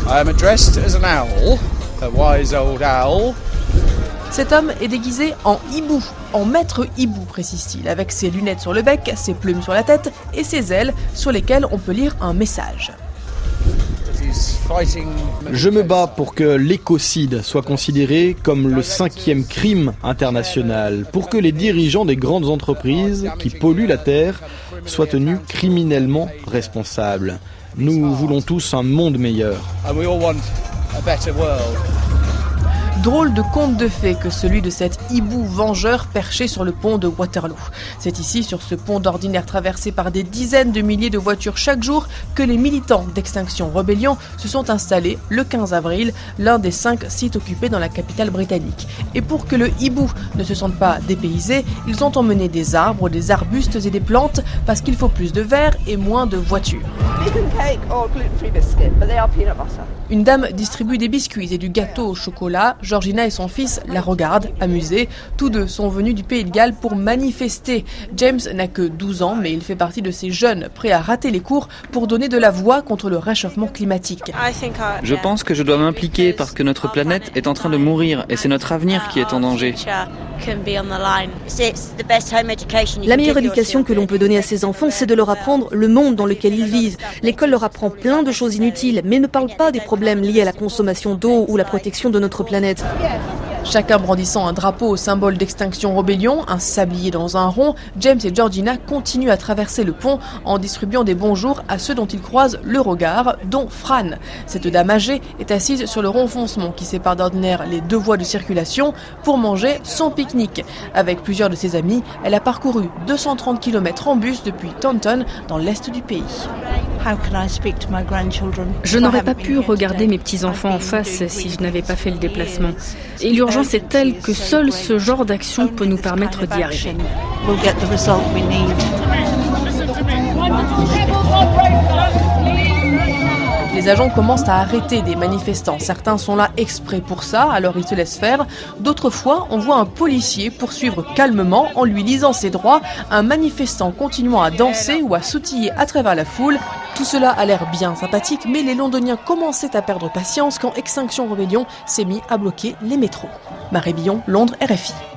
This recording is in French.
I am dressed as an owl, a wise old owl. Cet homme est déguisé en hibou, en maître hibou, précise-t-il, avec ses lunettes sur le bec, ses plumes sur la tête et ses ailes sur lesquelles on peut lire un message. Je me bats pour que l'écocide soit considéré comme le 5e crime international, pour que les dirigeants des grandes entreprises qui polluent la Terre soient tenus criminellement responsables. Nous voulons tous un monde meilleur. Drôle de conte de fées que celui de cet hibou vengeur perché sur le pont de Waterloo. C'est ici, sur ce pont d'ordinaire traversé par des dizaines de milliers de voitures chaque jour, que les militants d'Extinction Rebellion se sont installés le 15 avril, l'un des 5 sites occupés dans la capitale britannique. Et pour que le hibou ne se sente pas dépaysé, ils ont emmené des arbres, des arbustes et des plantes parce qu'il faut plus de verre et moins de voitures. Une dame distribue des biscuits et du gâteau au chocolat. Georgina et son fils la regardent, amusés. Tous deux sont venus du Pays de Galles pour manifester. James n'a que 12 ans, mais il fait partie de ces jeunes prêts à rater les cours pour donner de la voix contre le réchauffement climatique. Je pense que je dois m'impliquer parce que notre planète est en train de mourir et c'est notre avenir qui est en danger. La meilleure éducation que l'on peut donner à ses enfants, c'est de leur apprendre le monde dans lequel ils vivent. L'école leur apprend plein de choses inutiles, mais ne parle pas des problèmes liés à la consommation d'eau ou la protection de notre planète. Chacun brandissant un drapeau au symbole d'Extinction Rebellion, un sablier dans un rond, James et Georgina continuent à traverser le pont en distribuant des bonjours à ceux dont ils croisent le regard, dont Fran. Cette dame âgée est assise sur le renfoncement qui sépare d'ordinaire les deux voies de circulation pour manger son pique-nique. Avec plusieurs de ses amis, elle a parcouru 230 km en bus depuis Taunton, dans l'est du pays. Je n'aurais pas pu regarder mes petits-enfants en face si je n'avais pas fait le déplacement. Et l'urgence est telle que seul ce genre d'action peut nous permettre d'y arriver. Les agents commencent à arrêter des manifestants. Certains sont là exprès pour ça, alors ils se laissent faire. D'autres fois, on voit un policier poursuivre calmement, en lui lisant ses droits, un manifestant continuant à danser ou à sautiller à travers la foule. Tout cela a l'air bien sympathique, mais les Londoniens commençaient à perdre patience quand Extinction Rebellion s'est mis à bloquer les métros. Marie Billon, Londres, RFI.